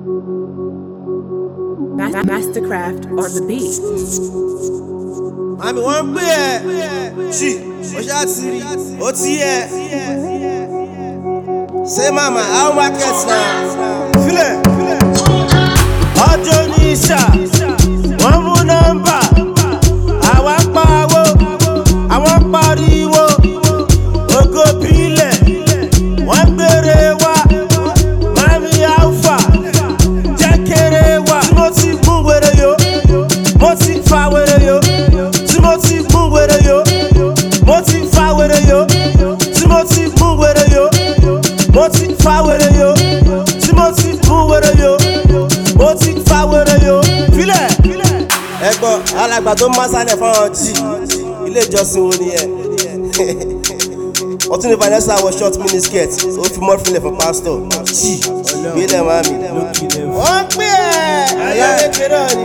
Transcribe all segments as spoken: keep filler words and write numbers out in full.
Mastercraft on the beat. Mami wọ́n ń pè ẹ́ ṣì ó ṣáà ti rí ó ti yẹ. Say mama how market na filẹ̀. Ọjọ́ ní ìṣà wọ́n mú nọ́mbà àwa ń pawó àwọn ń pariwo ògo bílẹ̀ wọ́n ń gbére wá mami alfa jẹ́ kéré wá. Tí mo ti mú wèrè yo mo ti fa wèrè yo. Tí mo ti mú wèrè yo mo ti fa wèrè yo. Tí mo ti mú wèrè yo mo ti fa wèrè yo. Tí mo ti mú wèrè yo mo ti fa wèrè yo. Filẹ̀. Ẹ̀gbọ́n alàgbà tó máa sálẹ̀ fáwọn jì ilé ìjọsìn wo ni ẹ? Ọtún ní Vanessa wọ short mini skirt ó fi mọ́ filẹ̀ fún pásítọ̀ jì gbélé mami. Wọ́n pè é ayé kékeré ni.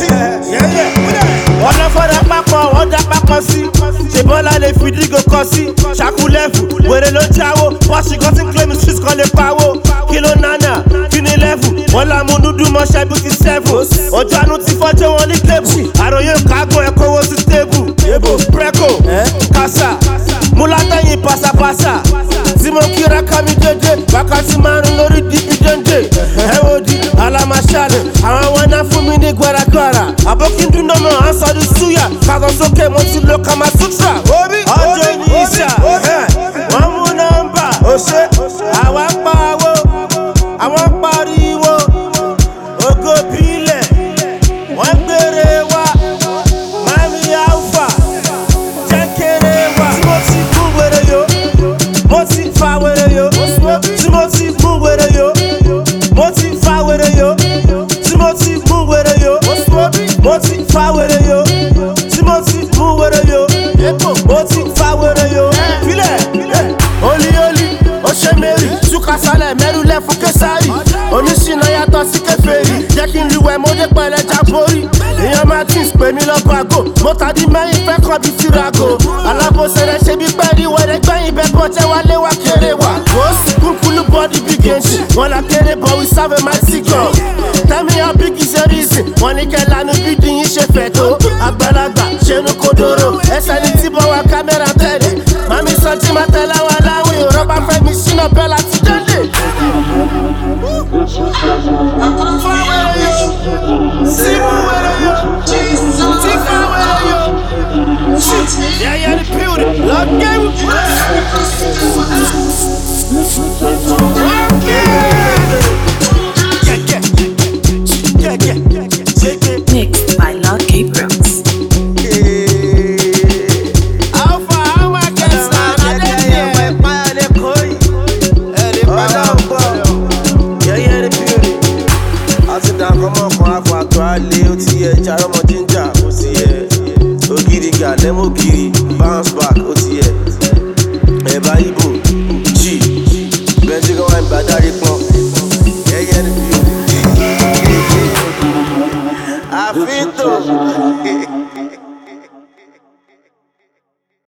Wọ́n lọ fọ́dà pápọ̀ wọ́n dá pápọ̀ sí. Ṣé Bọ́lá lè fi dígò kọ sí? Ṣàkúlẹ̀fù wèrè ló jáwó. Bọ́sì kan ti ń claim street kan lè pawó. Kí ló nánà? Kí ni lẹ́fù? Wọ́n la mú dúdú mọ́ṣẹ́ bí ti sẹ́fù. Ọjọ́ àánú ti fọ́jọ́ wọn ní tébù. Àròyé kágùn ẹ̀kọ́ wo sí tébù. Ebo Preko Kasa Múlátẹ́yìn pàṣàpàṣà. Tí mo kíra ká mi dédé. Wákàtí márùn-ún lórí dípídéńdé. Ẹ wo di alámàṣálẹ̀. Àwọn wọn náà fún mi ní gbàràgbàrà. Àbókíndún náà mọ̀ à ń sọ di súyà. Kàgọ́ sókè mo ti lo Kama Sutra. Ọjọ́ ní ìṣà wọ́n mú nọ́mbà. Àwa ń pawó àwọn ń pariwo ògo bílẹ̀ wọ́n ń gbére wá mami alfa jẹ́ kéré wá. Tí mo ti mú wèrè yo mo ti fa wèrè yo. Tí mo ti mú wèrè yo mo ti fa wèrè yo. Tí mo ti mú wèrè yo mo ti fa wèrè yo. Tí mo ti mú wèrè yo mo ti fa wèrè yo. Filẹ̀ oli oli ó ṣe mẹ́rì túkàsálẹ̀ mẹ́rù lẹ́fún kẹsàrì. Oníṣìnà yàtọ̀ sí kẹfẹ́rì jẹ́ kí n riwẹ̀ mo dé pẹ̀lẹ́ jábórì. Èèyàn Martins pè mí lọ́kọ̀ àgò mo tàdí mẹ́yìn fẹ́ kọ́ bí firago. Alábòsè rẹ̀ ṣe bí pẹ́ẹ́rì wẹ̀rẹ̀ gbẹ̀yìn bẹ́ẹ̀ bọ́ jẹ́ wálé wá kéré wá. Wọ́n kúnkúlú bọ́ọ̀dì bí gẹ̀ẹ́sì wọ́n la kéré bọ̀ we serve a mighty God. Tell me how big is your reason? Wọ́n ní kẹ́ lanu bí dín ṣe fẹ̀ tó. Àgbàlagbà ṣẹnu kodoro ẹsẹ̀ ní tí bọ́ wa kámẹ́rà tẹ̀lé. Mami sọ tí ma tẹ̀lé wa láwìn rọ́bà fẹ́ mi sínú bẹ́ẹ̀ láti délé. Simu wẹ̀rẹ̀ yo, Tifa wẹ̀rẹ̀ yo. Yeah, yeah, the building. Love game. Mixed by Lucky Brooks. Alẹ́ ó ti yẹ jarọ́mọ jíjà ó sì yẹ ògiri gà lẹ́mọ̀ ògiri